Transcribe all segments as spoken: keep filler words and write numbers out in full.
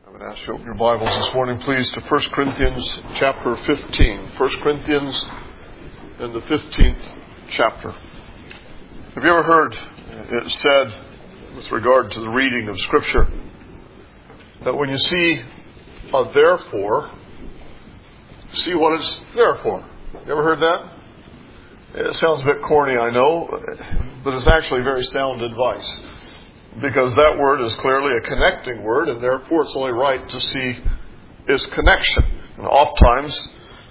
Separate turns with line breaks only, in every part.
I'm going to ask you to open your Bibles this morning, please, to First Corinthians chapter fifteen. First Corinthians in the fifteenth chapter. Have you ever heard it said, with regard to the reading of Scripture, that when you see a therefore, see what it's there for? You ever heard that? It sounds a bit corny, I know, but it's actually very sound advice. Because that word is clearly a connecting word, and therefore it's only right to see its connection. And oftentimes,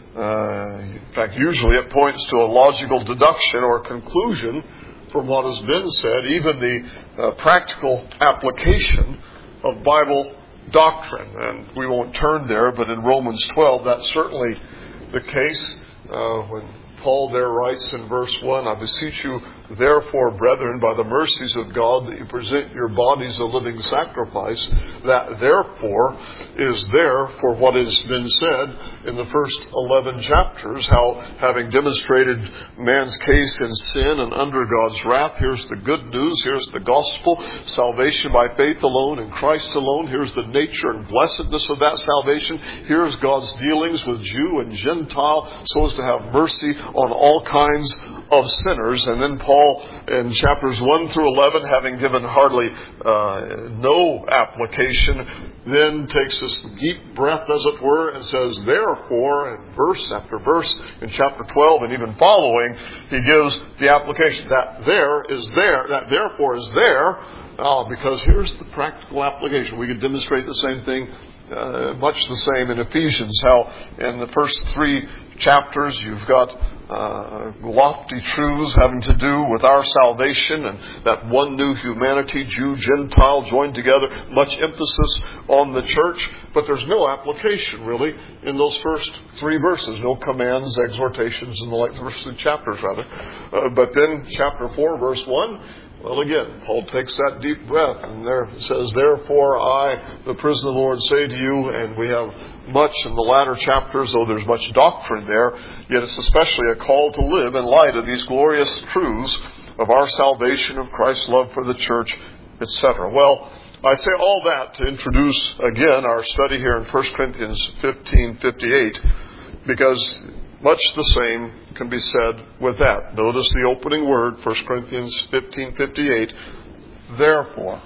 uh, in fact, usually it points to a logical deduction or conclusion from what has been said, even the uh, practical application of Bible doctrine. And we won't turn there, but in Romans twelve, that's certainly the case uh, when Paul there writes in verse one, I beseech you, therefore, brethren, by the mercies of God, that you present your bodies a living sacrifice. That therefore is there for what has been said in the first eleven chapters, how having demonstrated man's case in sin and under God's wrath, here's the good news, here's the gospel, salvation by faith alone in Christ alone, here's the nature and blessedness of that salvation, here's God's dealings with Jew and Gentile, so as to have mercy on all kinds of sinners. And then Paul in chapters one through eleven, having given hardly uh, no application, then takes this deep breath, as it were, and says, therefore, in verse after verse, in chapter twelve and even following, he gives the application. That there is there, that therefore is there, uh, because here's the practical application. We could demonstrate the same thing, uh, much the same in Ephesians, how in the first three chapters you've got uh, lofty truths having to do with our salvation and that one new humanity, Jew, Gentile, joined together, much emphasis on the church, but there's no application really in those first three verses, no commands, exhortations, and the like, the first three chapters rather. Uh, but then chapter four, verse one, well, again, Paul takes that deep breath and there says, therefore I, the prisoner of the Lord, say to you, and we have much in the latter chapters, though there's much doctrine there, yet it's especially a call to live in light of these glorious truths of our salvation, of Christ's love for the church, et cetera. Well, I say all that to introduce again our study here in First Corinthians fifteen fifty-eight, because much the same can be said with that. Notice the opening word, First Corinthians fifteen fifty-eight, therefore.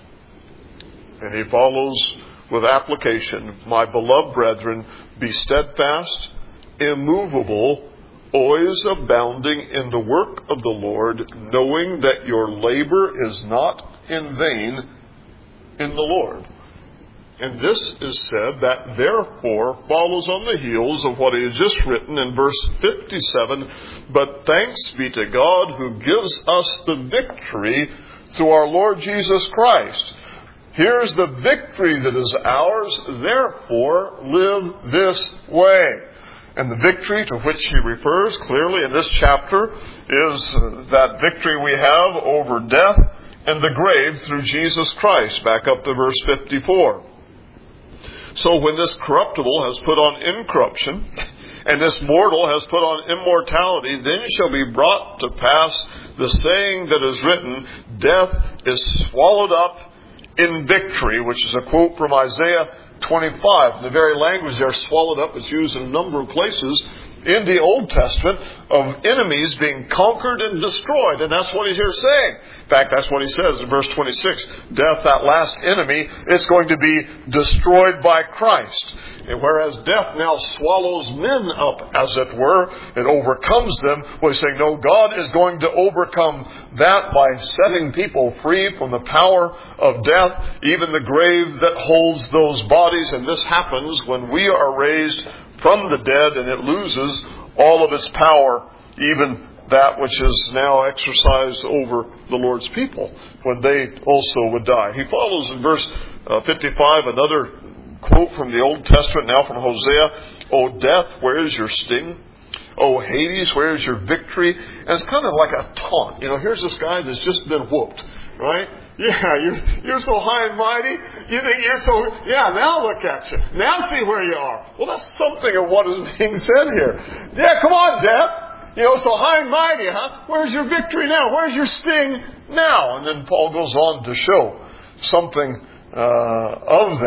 And he follows with application, my beloved brethren, be steadfast, immovable, always abounding in the work of the Lord, knowing that your labor is not in vain in the Lord. And this is said, that therefore follows on the heels of what he has just written in verse fifty-seven, but thanks be to God who gives us the victory through our Lord Jesus Christ. Here's the victory that is ours, therefore live this way. And the victory to which he refers clearly in this chapter is that victory we have over death and the grave through Jesus Christ. Back up to verse fifty-four. So when this corruptible has put on incorruption, and this mortal has put on immortality, then shall be brought to pass the saying that is written, death is swallowed up in victory, which is a quote from Isaiah twenty-five. The very language there, swallowed up, is used in a number of places in the Old Testament of enemies being conquered and destroyed. And that's what he's here saying. In fact, that's what he says in verse twenty-six. Death, that last enemy, is going to be destroyed by Christ. And whereas death now swallows men up, as it were, it overcomes them, well, he's saying, no, God is going to overcome that by setting people free from the power of death, even the grave that holds those bodies. And this happens when we are raised from the dead, and it loses all of its power, even that which is now exercised over the Lord's people, when they also would die. He follows in verse uh, fifty-five another quote from the Old Testament, now from Hosea. O death, where is your sting? O Hades, where is your victory? And it's kind of like a taunt. You know, here's this guy that's just been whooped, right? Yeah, you're, you're so high and mighty. You think you're so, yeah, now look at you. Now see where you are. Well, that's something of what is being said here. Yeah, come on, death. You know, so high and mighty, huh? Where's your victory now? Where's your sting now? And then Paul goes on to show something uh, of that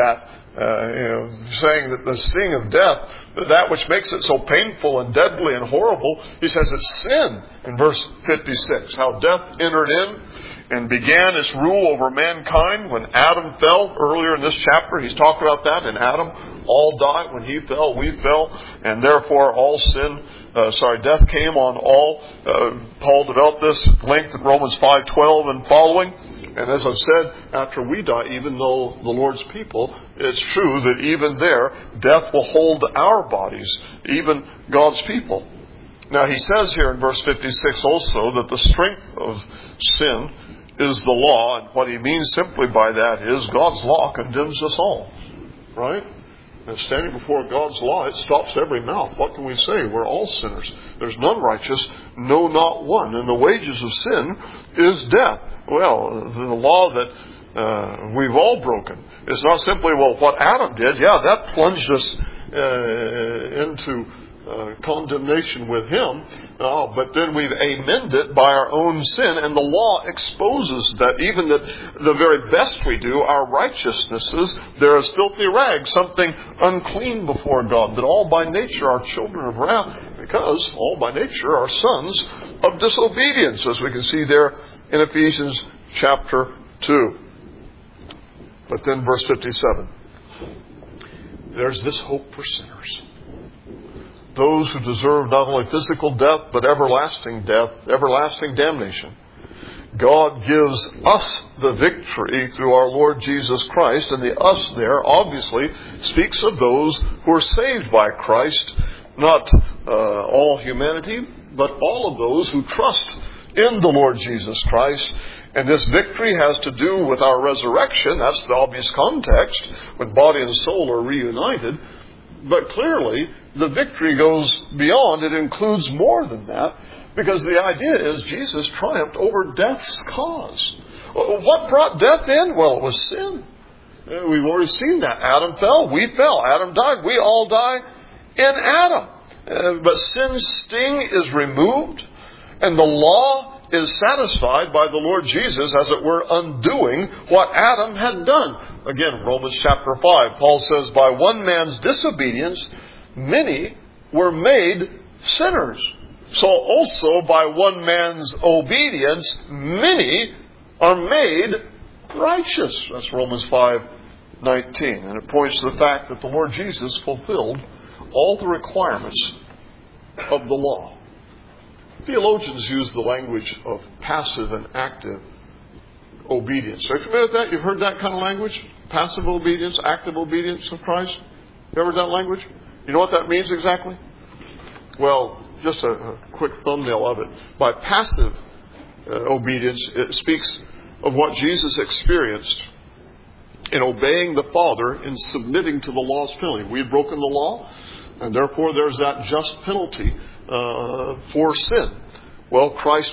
uh, you know, saying that the sting of death, that which makes it so painful and deadly and horrible, he says it's sin in verse fifty-six. How death entered in and began its rule over mankind when Adam fell. Earlier in this chapter, he's talked about that. In Adam, all died. When he fell, we fell. And therefore, all sin, uh, sorry, death came on all. Uh, Paul developed this length in Romans five twelve and following. And as I've said, after we die, even though the Lord's people, it's true that even there, death will hold our bodies, even God's people. Now, he says here in verse fifty-six also that the strength of sin is the law. And what he means simply by that is God's law condemns us all. Right? And standing before God's law, it stops every mouth. What can we say? We're all sinners. There's none righteous, no, not one. And the wages of sin is death. Well, the law that uh, we've all broken is not simply, well, what Adam did. Yeah, that plunged us uh, into uh, condemnation with him. Uh, but then we've amended it by our own sin. And the law exposes that even that the very best we do, our righteousnesses, they're as filthy rags, something unclean before God, that all by nature are children of wrath, because all by nature are sons of disobedience, as we can see there in Ephesians chapter two. But then verse fifty-seven. There's this hope for sinners. Those who deserve not only physical death, but everlasting death, everlasting damnation. God gives us the victory through our Lord Jesus Christ. And the us there obviously speaks of those who are saved by Christ. Not uh, all humanity, but all of those who trust in the Lord Jesus Christ. And this victory has to do with our resurrection. That's the obvious context, when body and soul are reunited. But clearly, the victory goes beyond. It includes more than that, because the idea is Jesus triumphed over death's cause. What brought death in? Well, it was sin. We've already seen that. Adam fell. We fell. Adam died. We all die in Adam. Uh, but sin's sting is removed, and the law is satisfied by the Lord Jesus, as it were, undoing what Adam had done. Again, Romans chapter five, Paul says, by one man's disobedience, many were made sinners. So also by one man's obedience, many are made righteous. That's Romans five nineteen. And it points to the fact that the Lord Jesus fulfilled all the requirements of the law. Theologians use the language of passive and active obedience. Are you familiar with that? You've heard that kind of language? Passive obedience, active obedience of Christ? You ever heard that language? You know what that means exactly? Well, just a, a quick thumbnail of it. By passive uh, obedience, it speaks of what Jesus experienced in obeying the Father, in submitting to the law's penalty. We had broken the law, and therefore there's that just penalty uh, for sin. Well, Christ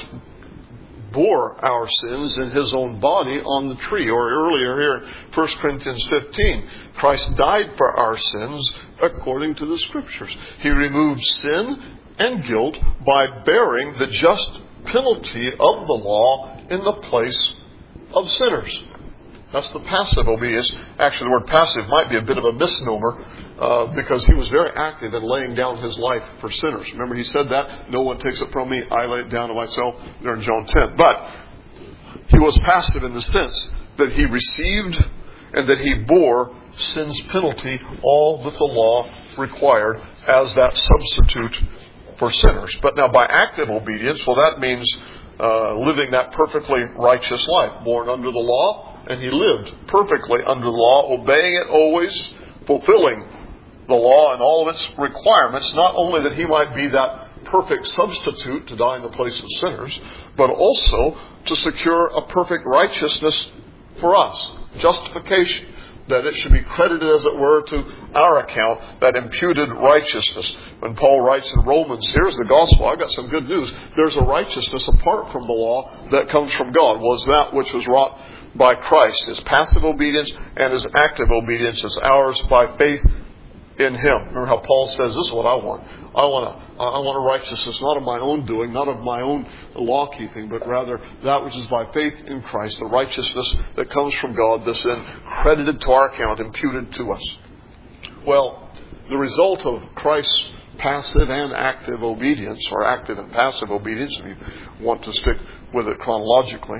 bore our sins in His own body on the tree. Or earlier here in First Corinthians fifteen, Christ died for our sins according to the Scriptures. He removed sin and guilt by bearing the just penalty of the law in the place of sinners. That's the passive obedience. Actually, the word passive might be a bit of a misnomer uh, because He was very active in laying down His life for sinners. Remember, He said that, no one takes it from me, I lay it down to myself, there in John ten. But He was passive in the sense that He received and that He bore sin's penalty, all that the law required, as that substitute for sinners. But now by active obedience, well, that means uh, living that perfectly righteous life, born under the law. And He lived perfectly under the law, obeying it always, fulfilling the law and all of its requirements, not only that He might be that perfect substitute to die in the place of sinners, but also to secure a perfect righteousness for us, justification, that it should be credited, as it were, to our account, that imputed righteousness. When Paul writes in Romans, here's the gospel, I've got some good news. There's a righteousness apart from the law that comes from God. Was that which was wrought by Christ. His passive obedience and His active obedience is ours by faith in Him. Remember how Paul says, this is what I want. I want a, I want a righteousness not of my own doing, not of my own law keeping, but rather that which is by faith in Christ, the righteousness that comes from God, that's then credited to our account, imputed to us. Well, the result of Christ's passive and active obedience, or active and passive obedience, if you want to stick with it chronologically,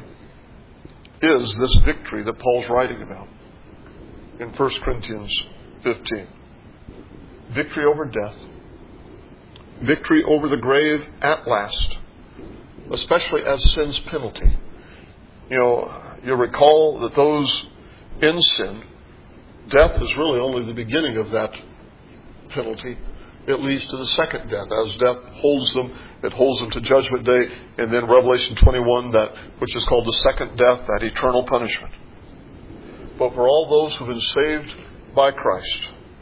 is this victory that Paul's writing about in First Corinthians fifteen. Victory over death. Victory over the grave at last, especially as sin's penalty. You know, you recall that those in sin, death is really only the beginning of that penalty. It leads to the second death. As death holds them, it holds them to Judgment Day, and then Revelation twenty-one, that which is called the second death, that eternal punishment. But for all those who have been saved by Christ,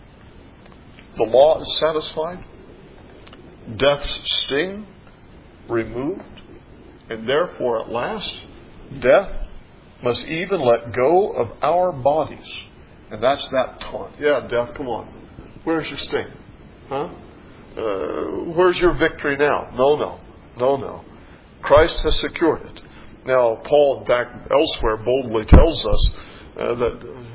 the law is satisfied, death's sting removed, and therefore at last, death must even let go of our bodies. And that's that taunt. Yeah, death, come on. Where's your sting? Huh? Uh, where's your victory now? No, no. No, no. Christ has secured it. Now, Paul, in fact, elsewhere boldly tells us uh, that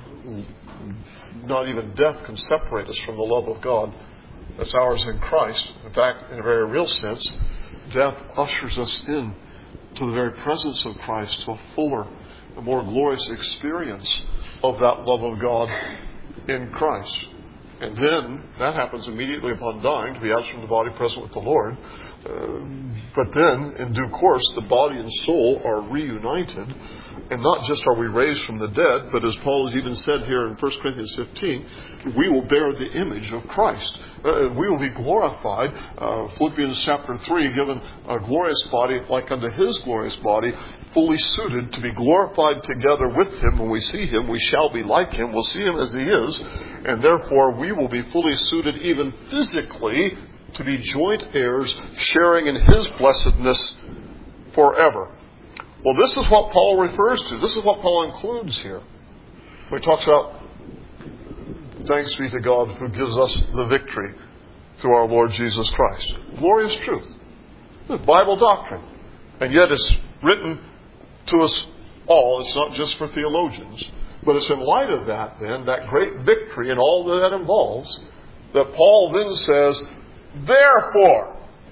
not even death can separate us from the love of God that's ours in Christ. In fact, in a very real sense, death ushers us in to the very presence of Christ, to a fuller, a more glorious experience of that love of God in Christ. And then, that happens immediately upon dying, to be absent from the body, present with the Lord. Uh, but then, in due course, the body and soul are reunited. And not just are we raised from the dead, but as Paul has even said here in First Corinthians fifteen, we will bear the image of Christ. Uh, we will be glorified. Uh, Philippians chapter three, given a glorious body like unto His glorious body, fully suited to be glorified together with Him. When we see Him, we shall be like Him. We'll see Him as He is. And therefore, we will be fully suited even physically to be joint heirs, sharing in His blessedness forever. Well, this is what Paul refers to. This is what Paul includes here. When he talks about, thanks be to God who gives us the victory through our Lord Jesus Christ. Glorious truth. Bible doctrine. And yet it's written to us all. It's not just for theologians. But it's in light of that, then, that great victory and all that that involves, that Paul then says, therefore,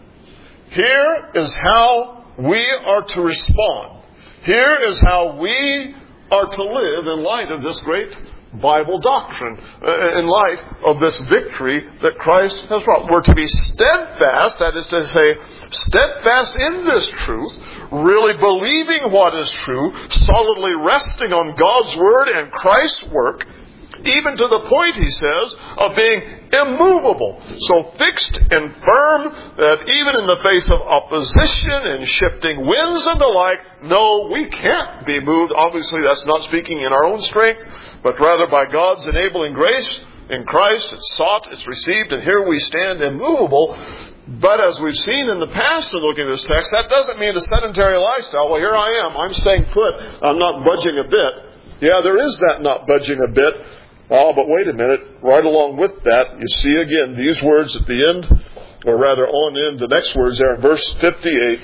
here is how we are to respond. Here is how we are to live in light of this great Bible doctrine, uh, in light of this victory that Christ has brought. We're to be steadfast, that is to say, steadfast in this truth, really believing what is true, solidly resting on God's Word and Christ's work, even to the point, he says, of being immovable. So fixed and firm that even in the face of opposition and shifting winds and the like, no, we can't be moved. Obviously, that's not speaking in our own strength, but rather by God's enabling grace in Christ. It's sought, it's received, and here we stand immovable. But as we've seen in the past in looking at this text, that doesn't mean a sedentary lifestyle. Well, here I am. I'm staying put. I'm not budging a bit. Yeah, there is that not budging a bit. Oh, but wait a minute. Right along with that, you see again these words at the end, or rather on in the next words there in verse fifty-eight.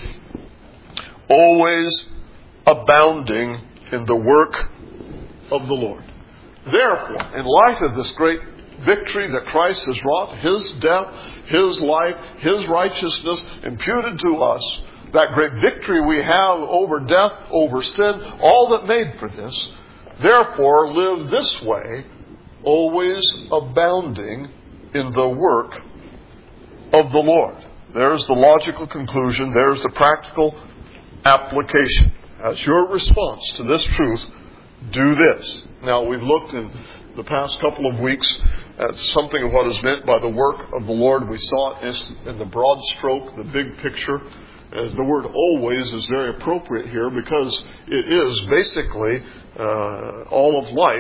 Always abounding in the work of the Lord. Therefore, in light of this great victory that Christ has wrought, His death, His life, His righteousness imputed to us, that great victory we have over death, over sin, all that made for this, therefore live this way, always abounding in the work of the Lord. There's the logical conclusion. There's the practical application. As your response to this truth, do this. Now, we've looked in the past couple of weeks at something of what is meant by the work of the Lord. We saw it in the broad stroke, the big picture. As the word always is very appropriate here because it is basically uh, all of life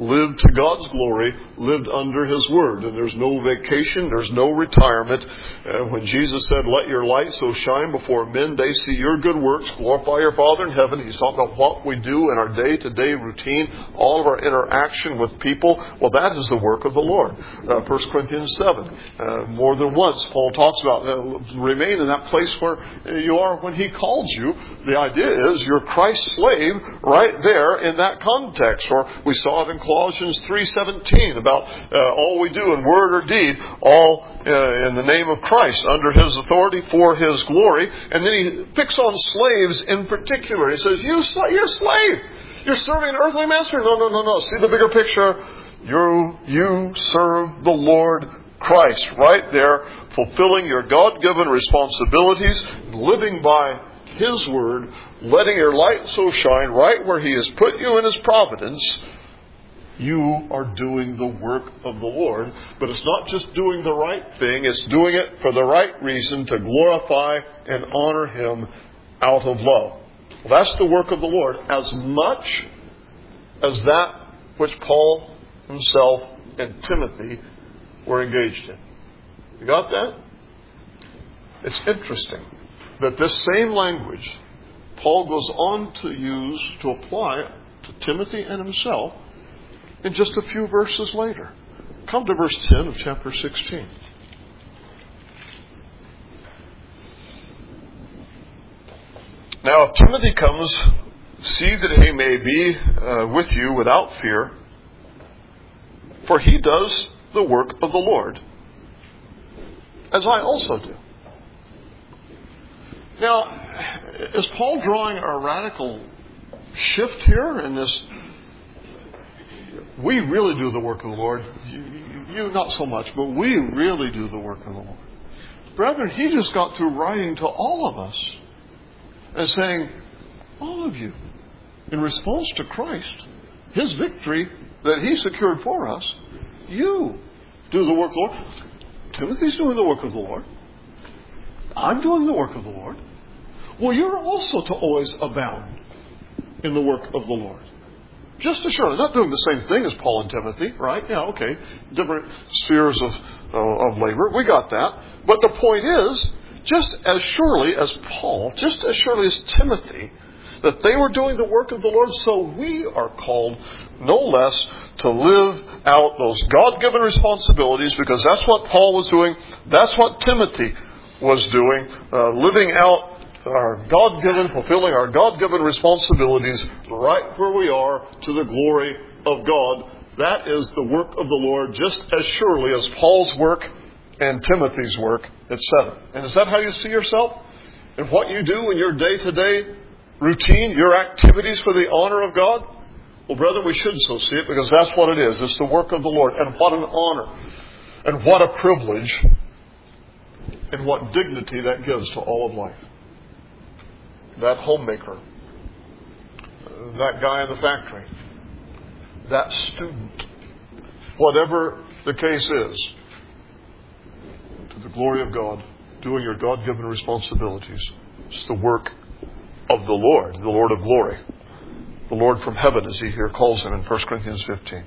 lived to God's glory, lived under His Word. And there's no vacation, there's no retirement. Uh, when Jesus said, let your light so shine before men, they see your good works, glorify your Father in heaven. He's talking about what we do in our day-to-day routine, all of our interaction with people. Well, that is the work of the Lord. Uh, First Corinthians seven, uh, more than once, Paul talks about uh, remain in that place where you are when He calls you. The idea is you're Christ's slave right there in that context. Or we saw it in Colossians three seventeen about uh, all we do in word or deed, all uh, in the name of Christ, under His authority for His glory. And then he picks on slaves in particular. He says, you, you're a slave. You're serving an earthly master. No, no, no, no. See the bigger picture. You, you serve the Lord Christ right there, fulfilling your God-given responsibilities, living by His Word, letting your light so shine right where He has put you in His providence. You are doing the work of the Lord. But it's not just doing the right thing, it's doing it for the right reason, to glorify and honor Him out of love. Well, that's the work of the Lord, as much as that which Paul himself and Timothy were engaged in. You got that? It's interesting that this same language Paul goes on to use, to apply to Timothy and himself in just a few verses later. Come to verse ten of chapter sixteen. Now, if Timothy comes, see that he may be uh, with you without fear, for he does the work of the Lord, as I also do. Now, is Paul drawing a radical shift here in this? We really do the work of the Lord. You, you, you not so much, but we really do the work of the Lord. Brethren, he just got through writing to all of us and saying, all of you, in response to Christ, His victory that He secured for us, you do the work of the Lord. Timothy's doing the work of the Lord. I'm doing the work of the Lord. Well, you're also to always abound in the work of the Lord. Just as surely, not doing the same thing as Paul and Timothy, right? Yeah, okay. Different spheres of, uh, of labor. We got that. But the point is, just as surely as Paul, just as surely as Timothy, that they were doing the work of the Lord, so we are called no less to live out those God-given responsibilities, because that's what Paul was doing. That's what Timothy was doing, uh, living out our God-given, fulfilling our God-given responsibilities right where we are to the glory of God. That is the work of the Lord, just as surely as Paul's work and Timothy's work, et cetera. And is that how you see yourself? And what you do in your day-to-day routine, your activities for the honor of God? Well, brethren, we should so see it, because that's what it is. It's the work of the Lord. And what an honor. And what a privilege. And what dignity that gives to all of life. That homemaker. That guy in the factory. That student. Whatever the case is. To the glory of God. Doing your God-given responsibilities. It's the work of the Lord. The Lord of glory. The Lord from heaven, as he here calls him in First Corinthians fifteen.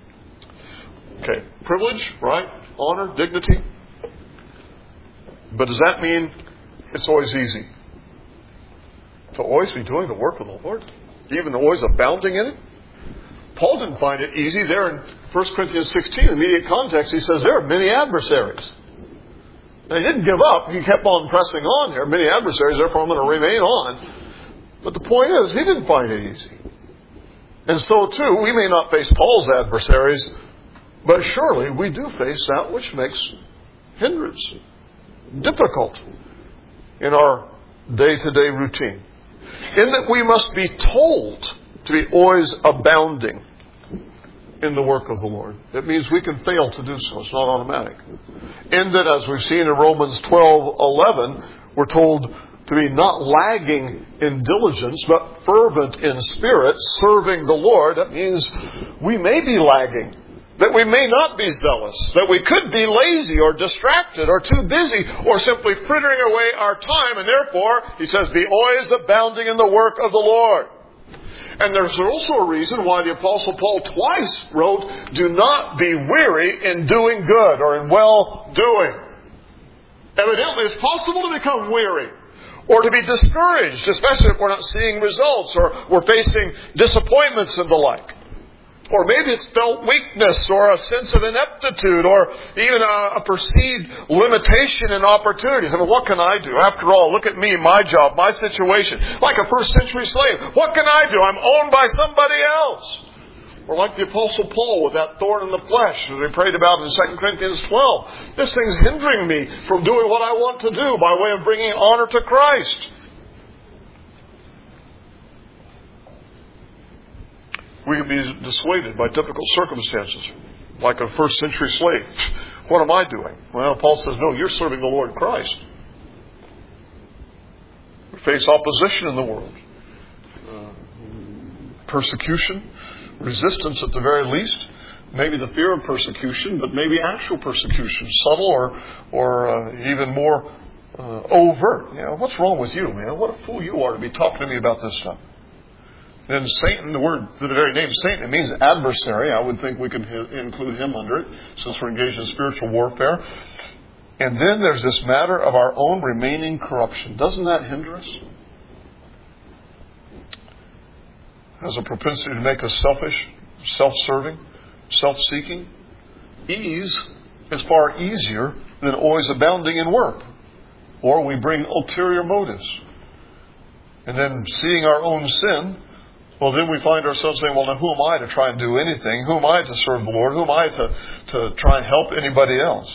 Okay. Privilege, right? Honor, dignity. But does that mean it's always easy? To always be doing the work of the Lord? Even always abounding in it? Paul didn't find it easy. There in First Corinthians sixteen, immediate context, he says there are many adversaries. And he didn't give up. He kept on pressing on. There are many adversaries, therefore I'm going to remain on. But the point is, he didn't find it easy. And so too, we may not face Paul's adversaries, but surely we do face that which makes hindrance difficult in our day-to-day routine. In that we must be told to be always abounding in the work of the Lord. It means we can fail to do so. It's not automatic. In that, as we've seen in Romans twelve eleven, we're told to be not lagging in diligence, but fervent in spirit, serving the Lord. That means we may be lagging, that we may not be zealous, that we could be lazy or distracted or too busy or simply frittering away our time. And therefore, he says, be always abounding in the work of the Lord. And there's also a reason why the Apostle Paul twice wrote, do not be weary in doing good or in well-doing. Evidently, it's possible to become weary or to be discouraged, especially if we're not seeing results or we're facing disappointments and the like. Or maybe it's felt weakness or a sense of ineptitude or even a, a perceived limitation in opportunities. I mean, what can I do? After all, look at me, my job, my situation. Like a first century slave, what can I do? I'm owned by somebody else. Or like the Apostle Paul with that thorn in the flesh, as we prayed about in Second Corinthians twelve. This thing's hindering me from doing what I want to do by way of bringing honor to Christ. We can be dissuaded by difficult circumstances, like a first century slave. What am I doing? Well, Paul says, no, you're serving the Lord Christ. We face opposition in the world. Uh, persecution, resistance at the very least. Maybe the fear of persecution, but maybe actual persecution, subtle or or uh, even more uh, overt. You know, what's wrong with you, man? What a fool you are to be talking to me about this stuff. And Satan, the word, the very name Satan, it means adversary. I would think we could include him under it, since we're engaged in spiritual warfare. And then there's this matter of our own remaining corruption. Doesn't that hinder us? Has a propensity to make us selfish, self-serving, self-seeking. Ease is far easier than always abounding in work. Or we bring ulterior motives. And then seeing our own sin, well, then we find ourselves saying, well, now who am I to try and do anything? Who am I to serve the Lord? Who am I to, to try and help anybody else?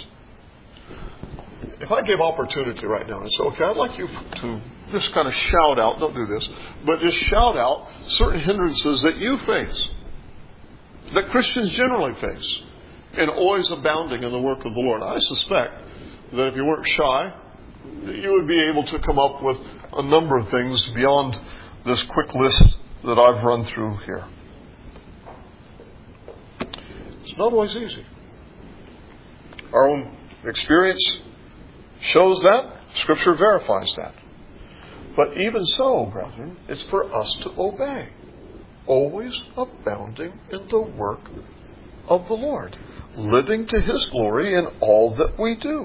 If I gave opportunity right now and say, okay, I'd like you to just kind of shout out, don't do this, but just shout out certain hindrances that you face, that Christians generally face, and always abounding in the work of the Lord. I suspect that if you weren't shy, you would be able to come up with a number of things beyond this quick list that I've run through here. It's not always easy. Our own experience shows that. Scripture verifies that. But even so, brethren, it's for us to obey. Always abounding in the work of the Lord. Living to His glory in all that we do.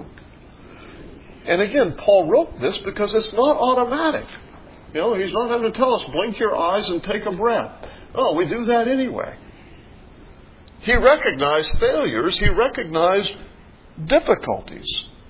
And again, Paul wrote this because it's not automatic. You know, he's not having to tell us, blink your eyes and take a breath. Oh, we do that anyway. He recognized failures. He recognized difficulties.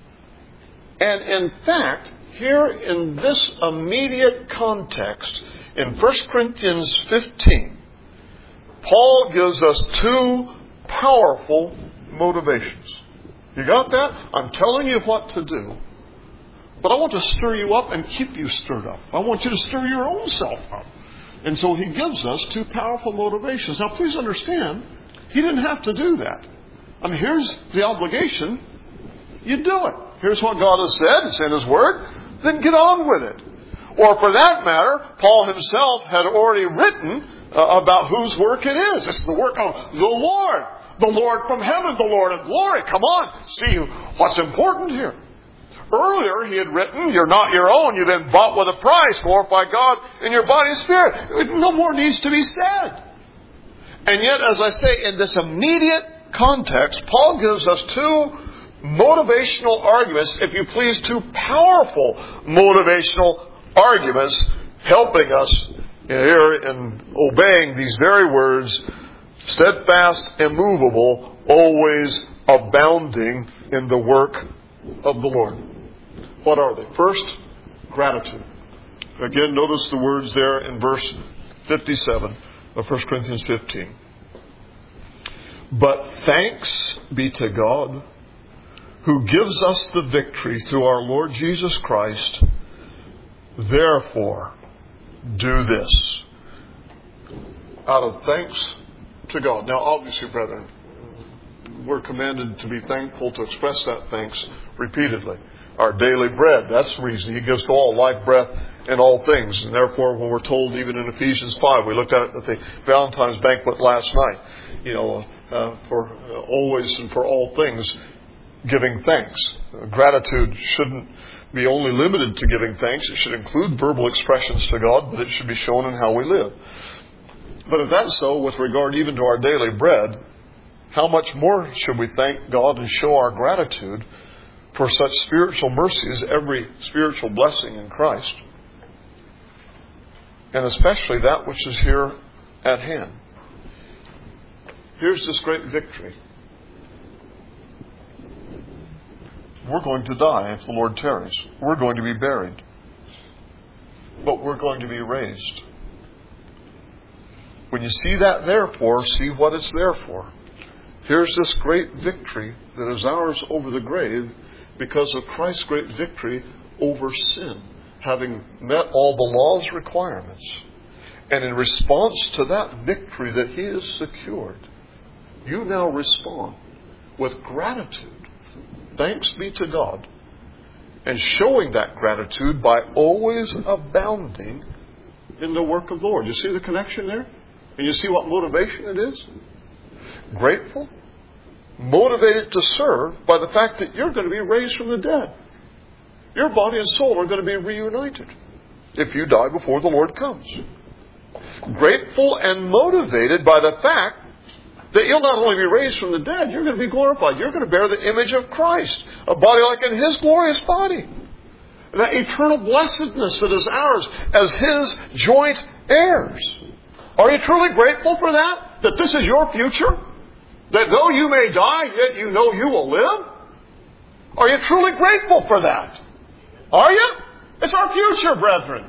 And in fact, here in this immediate context, in First Corinthians fifteen, Paul gives us two powerful motivations. You got that? I'm telling you what to do. But I want to stir you up and keep you stirred up. I want you to stir your own self up. And so he gives us two powerful motivations. Now please understand, he didn't have to do that. I mean, here's the obligation. You do it. Here's what God has said. It's in His Word. Then get on with it. Or for that matter, Paul himself had already written uh, about whose work it is. It's the work of the Lord. The Lord from heaven, the Lord of glory. Come on, see what's important here. Earlier he had written, you're not your own, you've been bought with a price, glorify God in your body and spirit. No more needs to be said. And yet, as I say, in this immediate context, Paul gives us two motivational arguments, if you please, two powerful motivational arguments helping us here in obeying these very words, steadfast, immovable, always abounding in the work of the Lord. What are they? First, gratitude. Again, notice the words there in verse fifty-seven of First Corinthians fifteen. But thanks be to God, who gives us the victory through our Lord Jesus Christ. Therefore, do this. Out of thanks to God. Now, obviously, brethren, we're commanded to be thankful, to express that thanks repeatedly. Our daily bread, that's the reason He gives to all life, breath, and all things. And therefore, when we're told, even in Ephesians five, we looked at it at the Valentine's banquet last night, you know, uh, for uh, always and for all things, giving thanks. Uh, gratitude shouldn't be only limited to giving thanks. It should include verbal expressions to God, but it should be shown in how we live. But if that's so with regard even to our daily bread, how much more should we thank God and show our gratitude for such spiritual mercies, every spiritual blessing in Christ, and especially that which is here at hand. Here's this great victory. We're going to die if the Lord tarries. We're going to be buried. But we're going to be raised. When you see that therefore, see what it's there for. Here's this great victory that is ours over the grave because of Christ's great victory over sin, having met all the law's requirements. And in response to that victory that He has secured, you now respond with gratitude. Thanks be to God. And showing that gratitude by always abounding in the work of the Lord. You see the connection there? And you see what motivation it is? Grateful, motivated to serve by the fact that you're going to be raised from the dead. Your body and soul are going to be reunited if you die before the Lord comes. Grateful and motivated by the fact that you'll not only be raised from the dead, you're going to be glorified. You're going to bear the image of Christ, a body like in His glorious body. That eternal blessedness that is ours as His joint heirs. Are you truly grateful for that? That this is your future? That though you may die, yet you know you will live? Are you truly grateful for that? Are you? It's our future, brethren.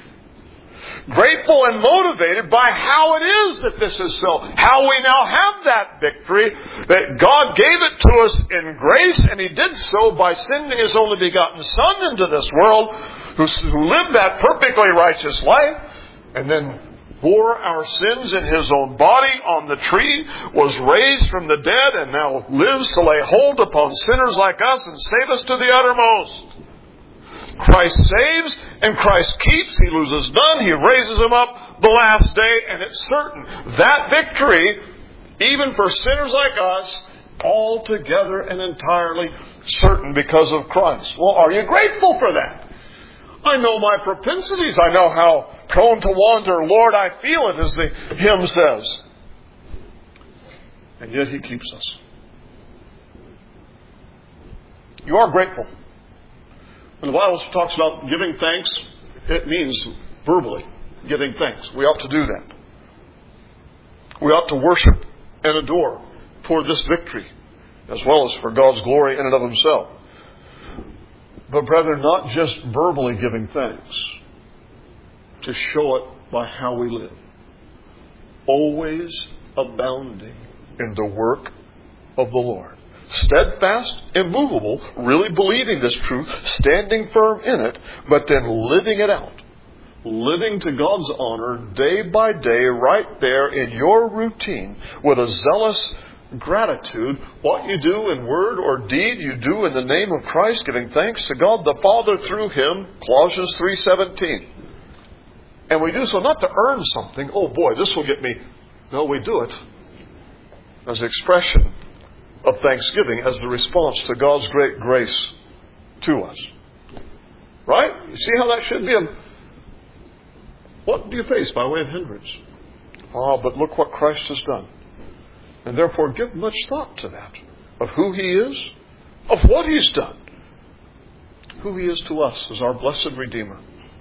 Grateful and motivated by how it is that this is so. How we now have that victory. That God gave it to us in grace, and He did so by sending His only begotten Son into this world, who, who lived that perfectly righteous life, and then bore our sins in His own body on the tree, was raised from the dead, and now lives to lay hold upon sinners like us and save us to the uttermost. Christ saves and Christ keeps. He loses none. He raises them up the last day, and it's certain. That victory, even for sinners like us, altogether and entirely certain because of Christ. Well, are you grateful for that? I know my propensities. I know how prone to wander, Lord, I feel it, as the hymn says. And yet He keeps us. You are grateful. When the Bible talks about giving thanks, it means verbally giving thanks. We ought to do that. We ought to worship and adore for this victory, as well as for God's glory in and of Himself. But brethren, not just verbally giving thanks, to show it by how we live. Always abounding in the work of the Lord. Steadfast, immovable, really believing this truth, standing firm in it, but then living it out. Living to God's honor day by day, right there in your routine, with a zealous gratitude. What you do in word or deed, you do in the name of Christ, giving thanks to God the Father through Him, Colossians three seventeen. And we do so not to earn something. Oh boy, this will get me. No, we do it as an expression of thanksgiving, as the response to God's great grace to us. Right? You see how that should be a... What do you face by way of hindrance? Oh, but look what Christ has done. And therefore give much thought to that. Of who He is, of what He's done, who He is to us as our blessed Redeemer.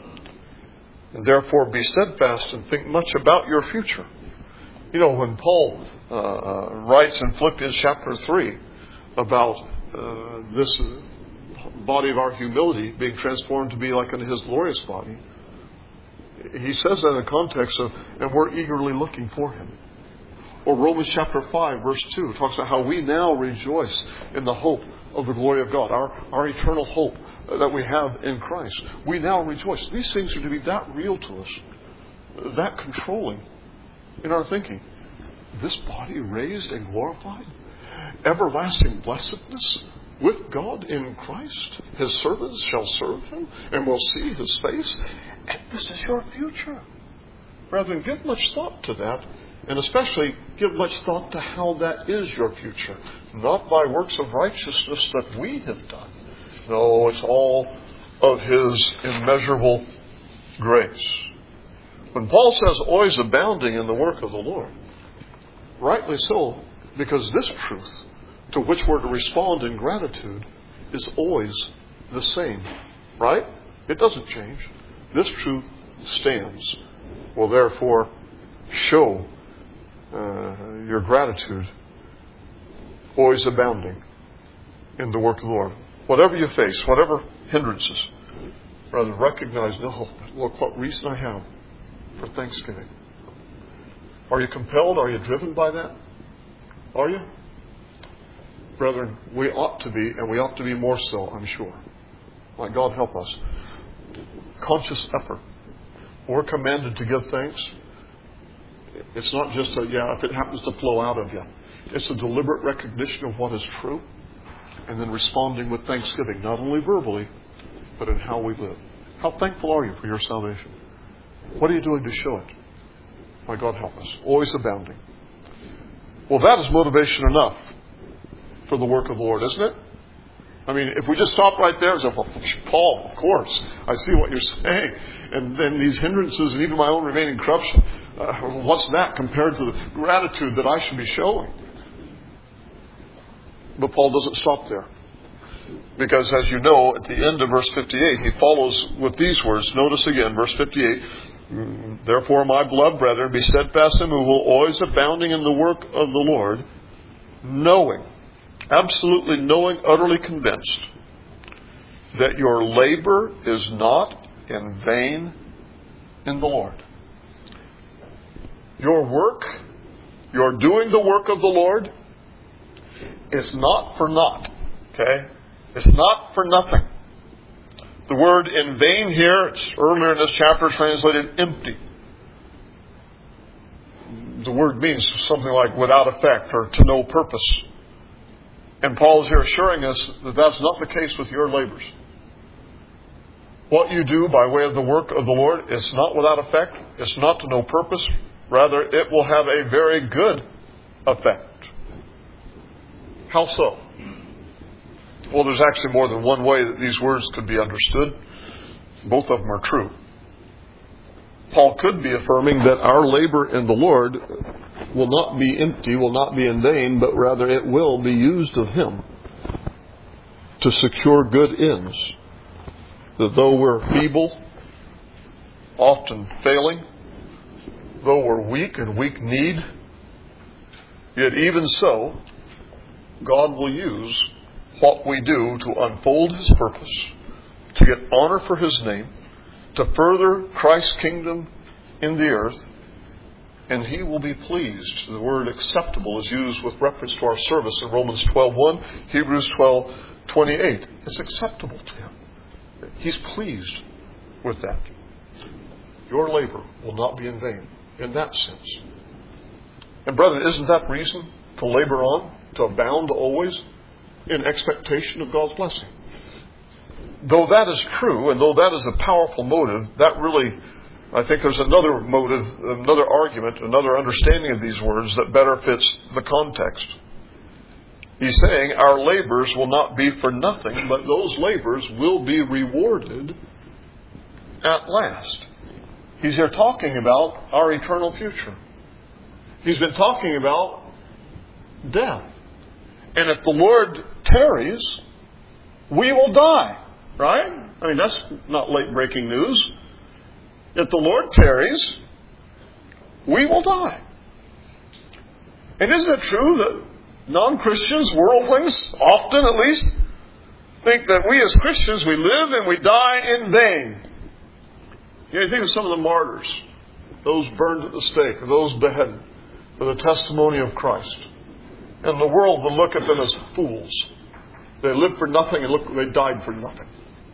And therefore be steadfast and think much about your future. You know, when Paul uh, uh, writes in Philippians chapter three about uh, this body of our humility being transformed to be like unto His glorious body, he says that in the context of, and we're eagerly looking for Him. Or Romans chapter five, verse two, talks about how we now rejoice in the hope of the glory of God, our, our eternal hope that we have in Christ. We now rejoice. These things are to be that real to us, that controlling in our thinking. This body raised and glorified, everlasting blessedness with God in Christ. His servants shall serve Him and will see His face. And this is your future. Brethren, give much thought to that. And especially give much thought to how that is your future. Not by works of righteousness that we have done. No, it's all of His immeasurable grace. When Paul says always abounding in the work of the Lord, rightly so, because this truth to which we're to respond in gratitude is always the same. Right? It doesn't change. This truth stands. Well, therefore, show uh, your gratitude always abounding in the work of the Lord. Whatever you face, whatever hindrances, rather recognize, no, look what reason I have for thanksgiving. Are you compelled? Are you driven by that? Are you? Brethren, we ought to be, and we ought to be more so, I'm sure. My God help us. Conscious effort. We're commanded to give thanks. It's not just a, yeah, if it happens to flow out of you. It's a deliberate recognition of what is true, and then responding with thanksgiving, not only verbally, but in how we live. How thankful are you for your salvation? What are you doing to show it? My God help us. Always abounding. Well, that is motivation enough for the work of the Lord, isn't it? I mean, if we just stop right there and say, well, Paul, of course, I see what you're saying. And then these hindrances and even my own remaining corruption, uh, what's that compared to the gratitude that I should be showing? But Paul doesn't stop there. Because as you know, at the end of verse fifty-eight, he follows with these words. Notice again, verse fifty-eight, therefore, my beloved brethren, be steadfast and immovable, always abounding in the work of the Lord, knowing, absolutely knowing, utterly convinced, that your labor is not in vain in the Lord. Your work, your doing the work of the Lord, is not for naught. Okay? It's not for nothing. The word in vain here, it's earlier in this chapter translated empty. The word means something like without effect or to no purpose. And Paul is here assuring us that that's not the case with your labors. What you do by way of the work of the Lord is not without effect. It's not to no purpose. Rather, it will have a very good effect. How so? Well, there's actually more than one way that these words could be understood. Both of them are true. Paul could be affirming that our labor in the Lord will not be empty, will not be in vain, but rather it will be used of Him to secure good ends. That though we're feeble, often failing, though we're weak and weak need, yet even so, God will use what we do to unfold His purpose, to get honor for His name, to further Christ's kingdom in the earth, and He will be pleased. The word acceptable is used with reference to our service in Romans twelve one, Hebrews twelve twenty-eight. It's acceptable to Him. He's pleased with that. Your labor will not be in vain in that sense. And brethren, isn't that reason to labor on, to abound always in expectation of God's blessing? Though that is true, and though that is a powerful motive, that really, I think there's another motive, another argument, another understanding of these words that better fits the context. He's saying our labors will not be for nothing, but those labors will be rewarded at last. He's here talking about our eternal future. He's been talking about death. And if the Lord tarries, we will die. Right? I mean, that's not late breaking news. If the Lord tarries, we will die. And isn't it true that non-Christians, worldlings, often at least, think that we as Christians, we live and we die in vain? You know, you think of some of the martyrs, those burned at the stake, or those beheaded for the testimony of Christ. And the world will look at them as fools. They lived for nothing and look, they died for nothing.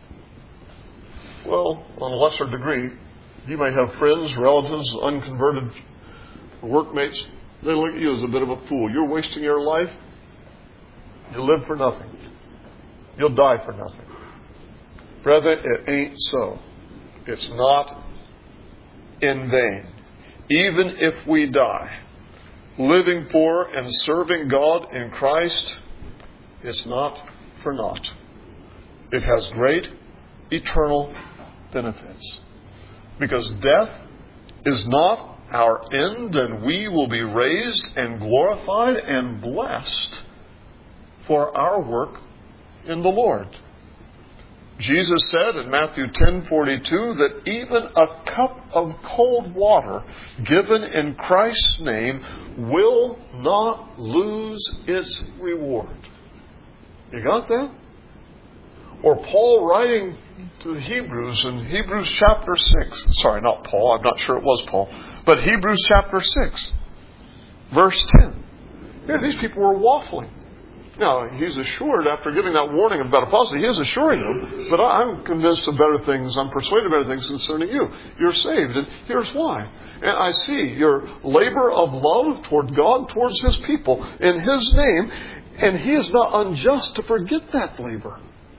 Well, on a lesser degree, you may have friends, relatives, unconverted workmates. They look at you as a bit of a fool. You're wasting your life. You live for nothing. You'll die for nothing. Brethren, it ain't so. It's not in vain. Even if we die, living for and serving God in Christ is not for naught. It has great eternal benefits. Because death is not our end, and we will be raised and glorified and blessed for our work in the Lord. Jesus said in Matthew ten forty-two that even a cup of cold water given in Christ's name will not lose its reward. You got that? Or Paul writing to the Hebrews in Hebrews chapter six. Sorry, not Paul. I'm not sure it was Paul. But Hebrews chapter six, verse ten. Here, these people were waffling. Now, he's assured, after giving that warning about apostasy, he is assuring them, but I'm convinced of better things, I'm persuaded of better things concerning you. You're saved, and here's why. And I see your labor of love toward God, towards His people, in His name, and He is not unjust to forget that labor.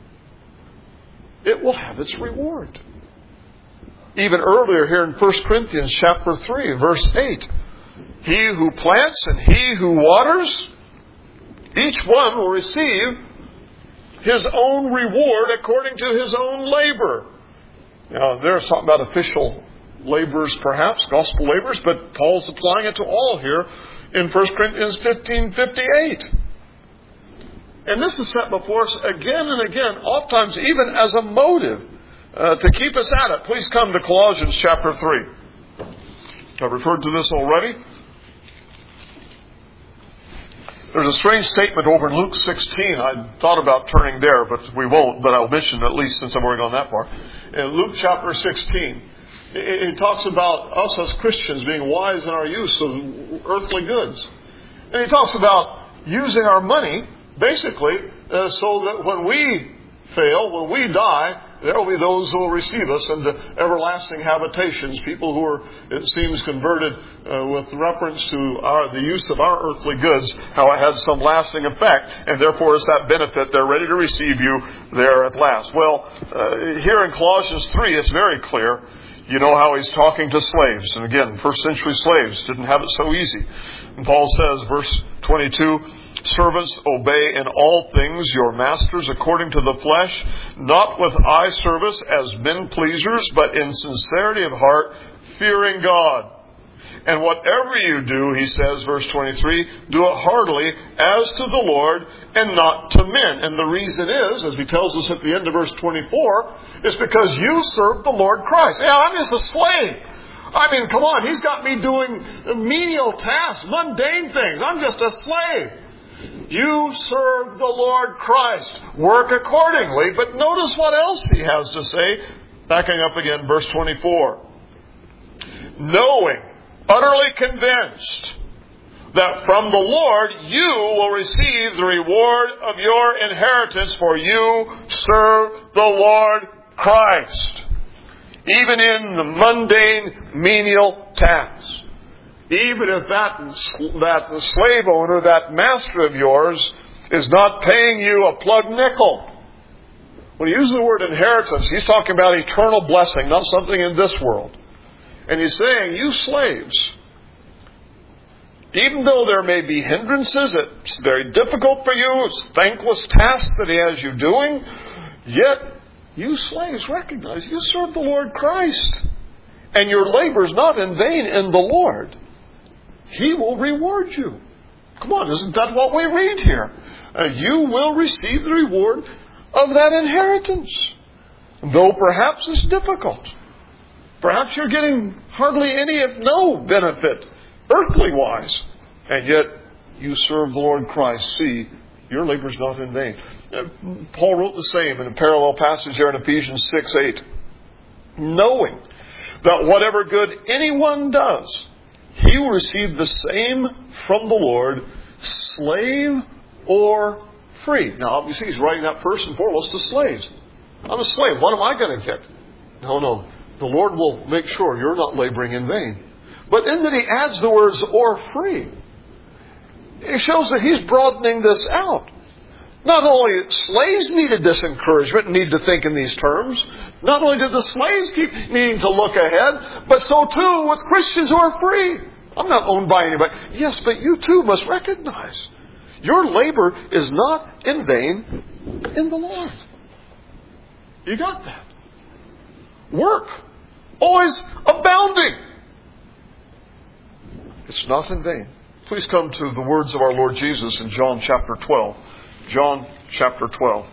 It will have its reward. Even earlier here in First Corinthians chapter three, verse eight, he who plants and he who waters, each one will receive his own reward according to his own labor. Now, there's talking about official laborers, perhaps, gospel laborers, but Paul's applying it to all here in First Corinthians fifteen fifty-eight. And this is set before us again and again, oftentimes even as a motive uh, to keep us at it. Please come to Colossians chapter three. I've referred to this already. There's a strange statement over in Luke sixteen. I thought about turning there, but we won't, but I'll mention it at least since I've already gone that far. In Luke chapter sixteen, it talks about us as Christians being wise in our use of earthly goods. And he talks about using our money, basically, uh, so that when we fail, when we die, there will be those who will receive us into everlasting habitations. People who are, it seems, converted uh, with reference to our, the use of our earthly goods, how it had some lasting effect, and therefore it's that benefit. They're ready to receive you there at last. Well, uh, here in Colossians three, it's very clear. You know how he's talking to slaves. And again, first century slaves didn't have it so easy. And Paul says, verse twenty-two, servants, obey in all things your masters according to the flesh, not with eye service as men pleasers, but in sincerity of heart, fearing God. And whatever you do, he says, verse twenty-three, do it heartily as to the Lord and not to men. And the reason is, as he tells us at the end of verse twenty-four, is because you serve the Lord Christ. Yeah, I'm just a slave. I mean, come on, he's got me doing menial tasks, mundane things. I'm just a slave. You serve the Lord Christ. Work accordingly. But notice what else he has to say. Backing up again, verse twenty-four. Knowing, utterly convinced, that from the Lord you will receive the reward of your inheritance, for you serve the Lord Christ. Even in the mundane, menial tasks. Even if that, that the slave owner, that master of yours, is not paying you a plug nickel. When he uses the word inheritance, he's talking about eternal blessing, not something in this world. And he's saying, you slaves, even though there may be hindrances, it's very difficult for you, it's thankless tasks that he has you doing, yet you slaves recognize you serve the Lord Christ. And your labor is not in vain in the Lord. He will reward you. Come on, isn't that what we read here? Uh, you will receive the reward of that inheritance. Though perhaps it's difficult. Perhaps you're getting hardly any, if no, benefit, earthly wise. And yet, you serve the Lord Christ. See, your labor is not in vain. Uh, Paul wrote the same in a parallel passage here in Ephesians six eight. Knowing that whatever good anyone does, he will receive the same from the Lord, slave or free. Now, obviously, he's writing that first and foremost to slaves. I'm a slave. What am I going to get? No, no. The Lord will make sure you're not laboring in vain. But in that he adds the words, or free. It shows that he's broadening this out. Not only slaves needed this encouragement and need to think in these terms. Not only did the slaves keep needing to look ahead, but so too with Christians who are free. I'm not owned by anybody. Yes, but you too must recognize your labor is not in vain in the Lord. You got that? Work. Always abounding. It's not in vain. Please come to the words of our Lord Jesus in John chapter twelve. John chapter twelve.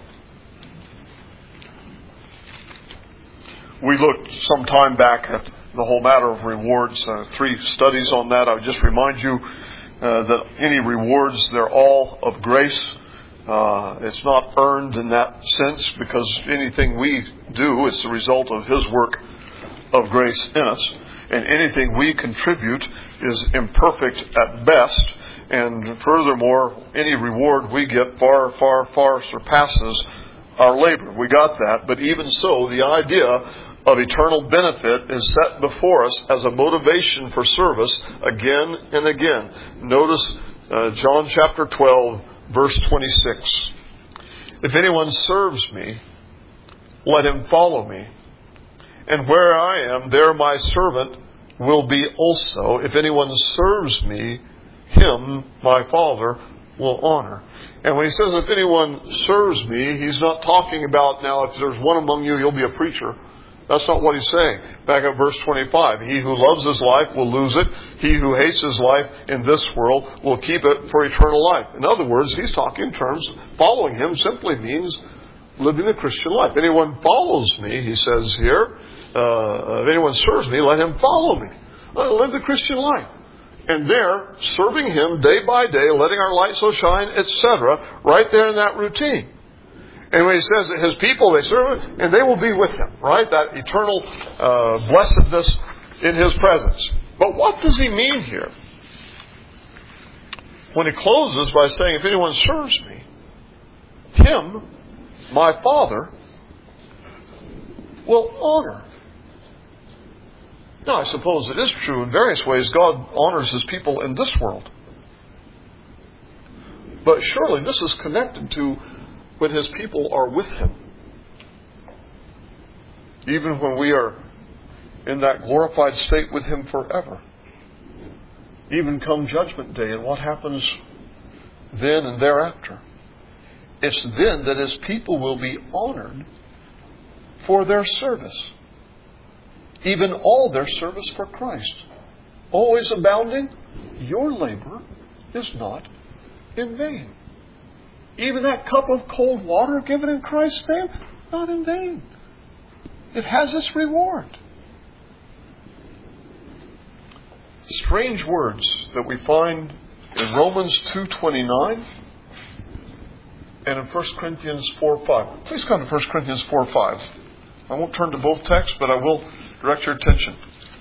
We looked some time back at the whole matter of rewards, uh, three studies on that. I would just remind you uh, that any rewards, they're all of grace. Uh, it's not earned in that sense, because anything we do is the result of His work of grace in us. And anything we contribute is imperfect at best. And furthermore, any reward we get far, far, far surpasses our labor. We got that. But even so, the idea of eternal benefit is set before us as a motivation for service again and again. Notice uh, John chapter twelve, verse twenty-six. If anyone serves me, let him follow me. And where I am, there my servant will be also. If anyone serves me, him my Father will honor. And when he says, if anyone serves me, he's not talking about, now, if there's one among you, you'll be a preacher. That's not what he's saying. Back at verse twenty-five. He who loves his life will lose it. He who hates his life in this world will keep it for eternal life. In other words, he's talking in terms, following him simply means living the Christian life. Anyone follows me, he says here, uh, if anyone serves me, let him follow me. Uh, live the Christian life. And there, serving Him day by day, letting our light so shine, et cetera, right there in that routine. And when He says that His people, they serve Him, and they will be with Him, right? That eternal uh, blessedness in His presence. But what does He mean here? When He closes by saying, if anyone serves me, Him, my Father, will honor. Now, I suppose it is true in various ways God honors His people in this world. But surely this is connected to when His people are with Him. Even when we are in that glorified state with Him forever. Even come Judgment Day and what happens then and thereafter. It's then that His people will be honored for their service. Even all their service for Christ. Always abounding, your labor is not in vain. Even that cup of cold water given in Christ's name, not in vain. It has its reward. Strange words that we find in Romans two twenty-nine and in First Corinthians four five. Please come to First Corinthians four five. I won't turn to both texts, but I will direct your attention.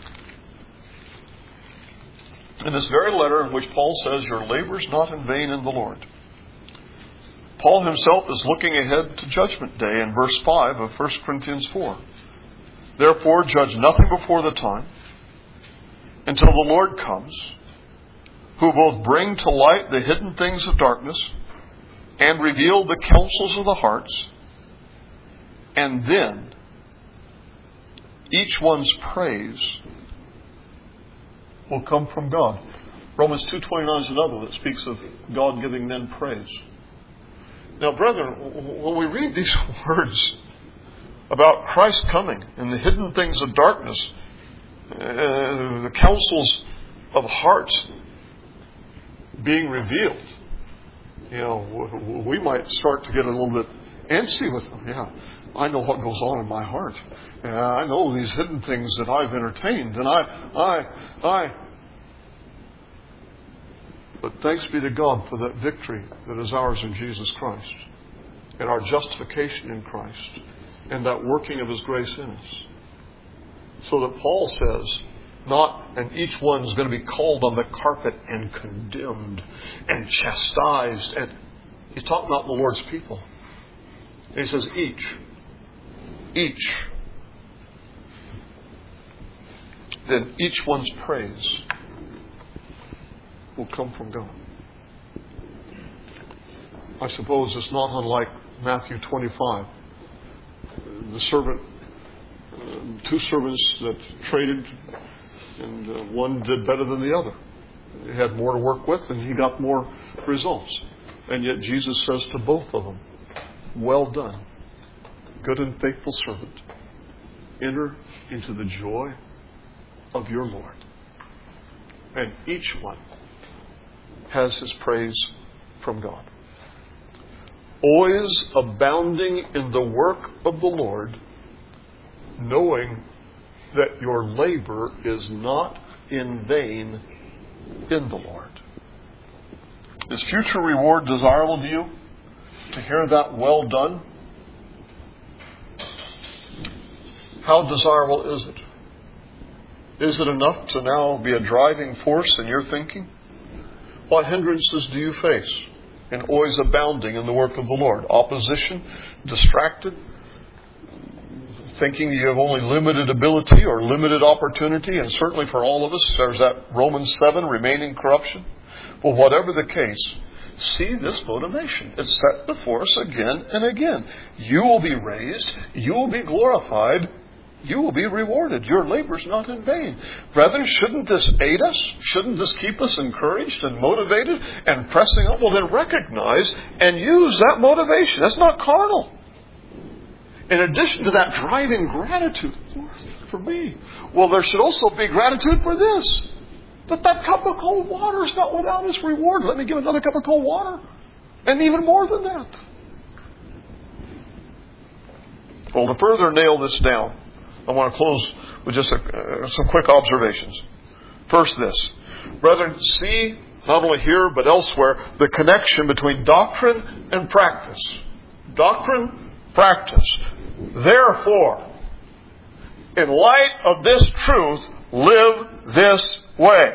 In this very letter in which Paul says, your labor is not in vain in the Lord. Paul himself is looking ahead to Judgment Day in verse five of First Corinthians four. Therefore, judge nothing before the time, until the Lord comes, who will bring to light the hidden things of darkness and reveal the counsels of the hearts, and then each one's praise will come from God. Romans two twenty-nine is another that speaks of God giving men praise. Now, brethren, when we read these words about Christ coming and the hidden things of darkness, uh, the counsels of hearts being revealed, you know, we might start to get a little bit antsy with them. Yeah, I know what goes on in my heart. Yeah, I know these hidden things that I've entertained, and I, I, I. But thanks be to God for that victory that is ours in Jesus Christ, and our justification in Christ, and that working of His grace in us. So that Paul says, not, and each one's going to be called on the carpet and condemned and chastised. And he's talking about the Lord's people. And he says, each. Each. Then each one's praise will come from God. I suppose it's not unlike Matthew twenty-five. The servant, uh, two servants that traded, and uh, one did better than the other. He had more to work with, and he got more results. And yet Jesus says to both of them, well done, good and faithful servant. Enter into the joy of your Lord. And each one has his praise from God. Always abounding in the work of the Lord, knowing that your labor is not in vain in the Lord. Is future reward desirable to you? To hear that well done? How desirable is it? Is it enough to now be a driving force in your thinking? What hindrances do you face in always abounding in the work of the Lord? Opposition? Distracted? Thinking you have only limited ability or limited opportunity? And certainly for all of us, there's that Romans seven, remaining corruption. Well, whatever the case, see this motivation. It's set before us again and again. You will be raised. You will be glorified. You will be rewarded. Your labor is not in vain. Brethren, shouldn't this aid us? Shouldn't this keep us encouraged and motivated and pressing on? Well, then recognize and use that motivation. That's not carnal. In addition to that driving gratitude for me, well, there should also be gratitude for this. That that cup of cold water is not without its reward. Let me give another cup of cold water. And even more than that. Well, to further nail this down, I want to close with just a, uh, some quick observations. First this. Brethren, see, not only here but elsewhere, the connection between doctrine and practice. Doctrine, practice. Therefore, in light of this truth, live this way.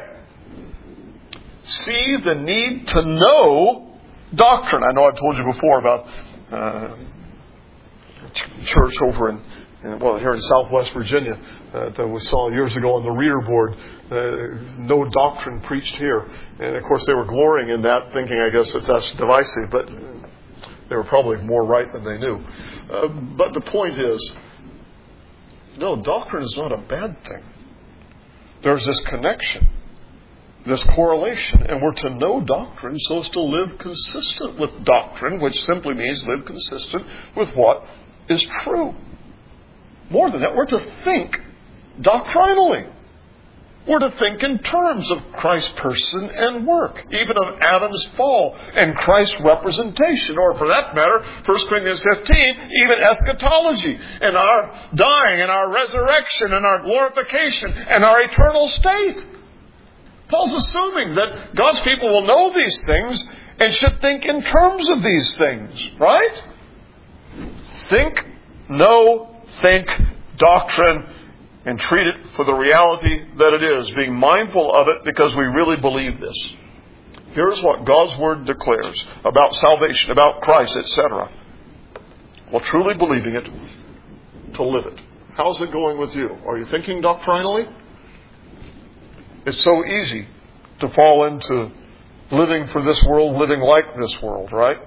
See the need to know doctrine. I know I've told you before about uh, church over in, in, well, here in Southwest Virginia uh, that we saw years ago on the reader board. Uh, no doctrine preached here. And of course they were glorying in that, thinking, I guess, that that's divisive, but they were probably more right than they knew. Uh, but the point is, no, doctrine is not a bad thing. There's this connection, this correlation, and we're to know doctrine so as to live consistent with doctrine, which simply means live consistent with what is true. More than that, we're to think doctrinally. We're to think in terms of Christ's person and work, even of Adam's fall and Christ's representation, or for that matter, First Corinthians fifteen, even eschatology and our dying and our resurrection and our glorification and our eternal state. Paul's assuming that God's people will know these things and should think in terms of these things, right? Think, know, think, doctrine, and treat it for the reality that it is, being mindful of it because we really believe this. Here's what God's Word declares about salvation, about Christ, et cetera. Well, truly believing it, to live it. How's it going with you? Are you thinking doctrinally? It's so easy to fall into living for this world, living like this world, right?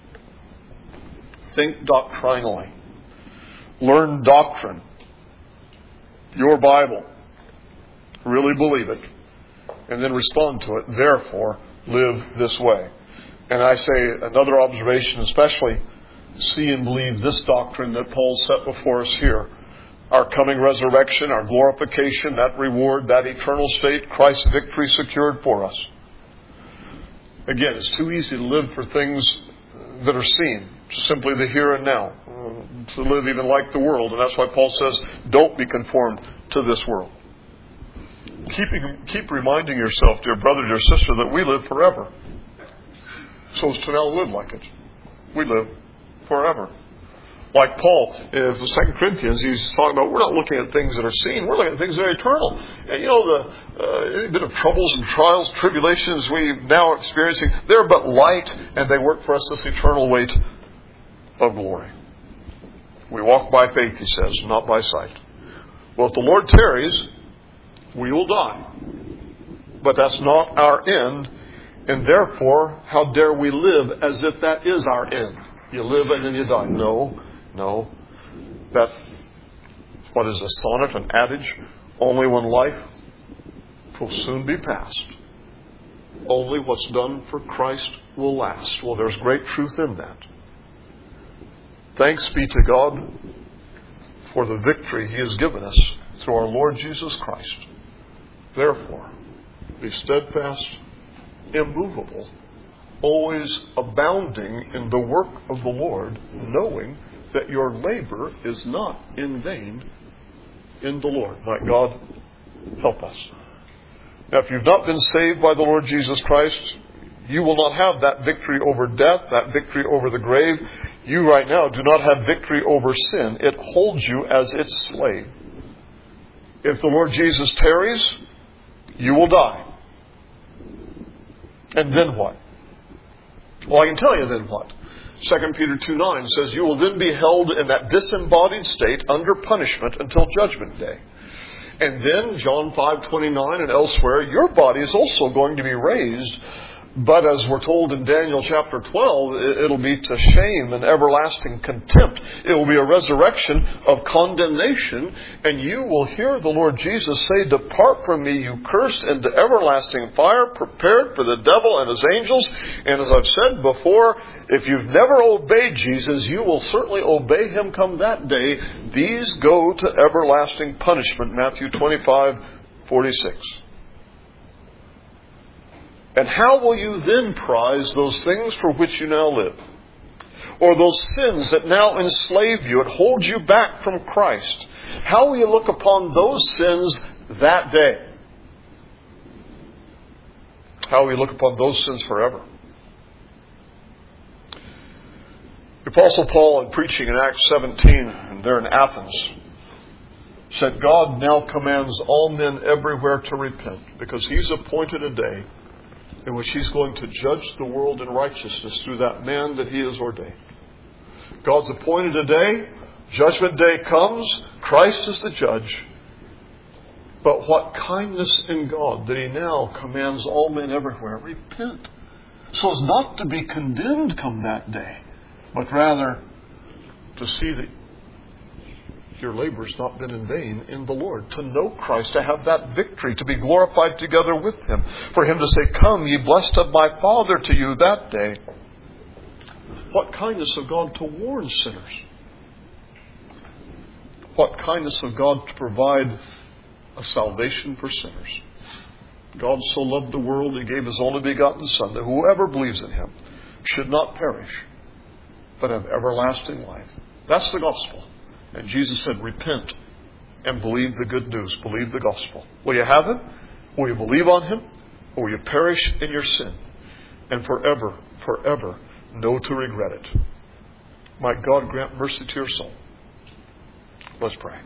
Think doctrinally. Learn doctrine. Your Bible. Really believe it. And then respond to it. Therefore, live this way. And I say another observation, especially see and believe this doctrine that Paul set before us here. Our coming resurrection, our glorification, that reward, that eternal state, Christ's victory secured for us. Again, it's too easy to live for things that are seen, simply the here and now, to live even like the world. And that's why Paul says, don't be conformed to this world. Keeping, keep reminding yourself, dear brother, dear sister, that we live forever. So as to now live like it. We live forever. Like Paul, in Second Corinthians, he's talking about we're not looking at things that are seen, we're looking at things that are eternal. And you know, the uh, bit of troubles and trials, tribulations we now are experiencing, they're but light, and they work for us this eternal weight of glory. We walk by faith, he says, not by sight. Well, if the Lord tarries, we will die. But that's not our end, and therefore, how dare we live as if that is our end? You live and then you die. No. No, that, what is a sonnet, an adage? Only when life will soon be past. Only what's done for Christ will last. Well, there's great truth in that. Thanks be to God for the victory He has given us through our Lord Jesus Christ. Therefore, Be steadfast, immovable, always abounding in the work of the Lord, knowing that your labor is not in vain in the Lord. Might God help us. Now, if you've not been saved by the Lord Jesus Christ, you will not have that victory over death, that victory over the grave. You right now do not have victory over sin. It holds you as its slave. If the Lord Jesus tarries, you will die. And then what? Well, I can tell you then what. Second Peter two nine says, you will then be held in that disembodied state under punishment until judgment day. And then, John five twenty-nine and elsewhere, your body is also going to be raised. But as we're told in Daniel chapter twelve, it'll be to shame and everlasting contempt. It will be a resurrection of condemnation. And you will hear the Lord Jesus say, depart from me, you cursed, into everlasting fire, prepared for the devil and his angels. And as I've said before, if you've never obeyed Jesus, you will certainly obey him come that day. These go to everlasting punishment. Matthew twenty-five forty-six. And how will you then prize those things for which you now live? Or those sins that now enslave you and hold you back from Christ? How will you look upon those sins that day? How will you look upon those sins forever? The Apostle Paul, in preaching in Acts seventeen, and there in Athens, said, God now commands all men everywhere to repent, because he's appointed a day in which he's going to judge the world in righteousness through that man that he has ordained. God's appointed a day. Judgment day comes. Christ is the judge. But what kindness in God that he now commands all men everywhere, repent. So as not to be condemned come that day, but rather to see that your labor has not been in vain in the Lord. To know Christ, to have that victory, to be glorified together with him. For him to say, come, ye blessed of my Father, to you that day. What kindness of God to warn sinners. What kindness of God to provide a salvation for sinners. God so loved the world, he gave his only begotten Son, that whoever believes in him should not perish, but have everlasting life. That's the gospel. And Jesus said, repent and believe the good news. Believe the gospel. Will you have it? Will you believe on him? Or will you perish in your sin and forever, forever know to regret it? Might God grant mercy to your soul. Let's pray.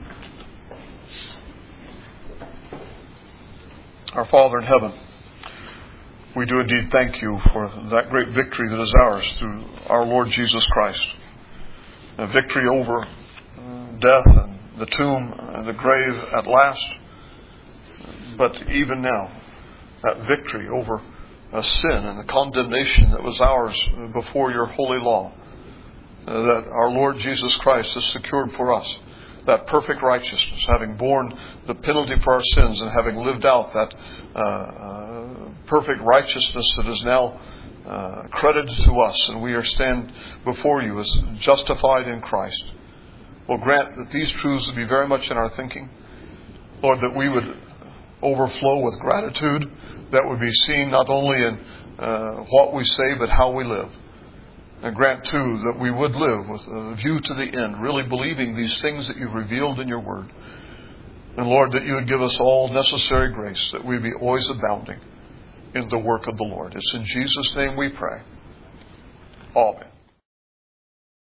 Our Father in heaven, we do indeed thank you for that great victory that is ours through our Lord Jesus Christ. A victory over death and the tomb and the grave at last. But even now, that victory over a sin and the condemnation that was ours before your holy law, uh, that our Lord Jesus Christ has secured for us, that perfect righteousness, having borne the penalty for our sins and having lived out that uh, uh, perfect righteousness that is now uh, credited to us, and we are stand before you as justified in Christ. Well, grant that these truths would be very much in our thinking. Lord, that we would overflow with gratitude that would be seen not only in uh, what we say, but how we live. And grant, too, that we would live with a view to the end, really believing these things that you've revealed in your word. And, Lord, that you would give us all necessary grace, that we be always abounding in the work of the Lord. It's in Jesus' name we pray. Amen.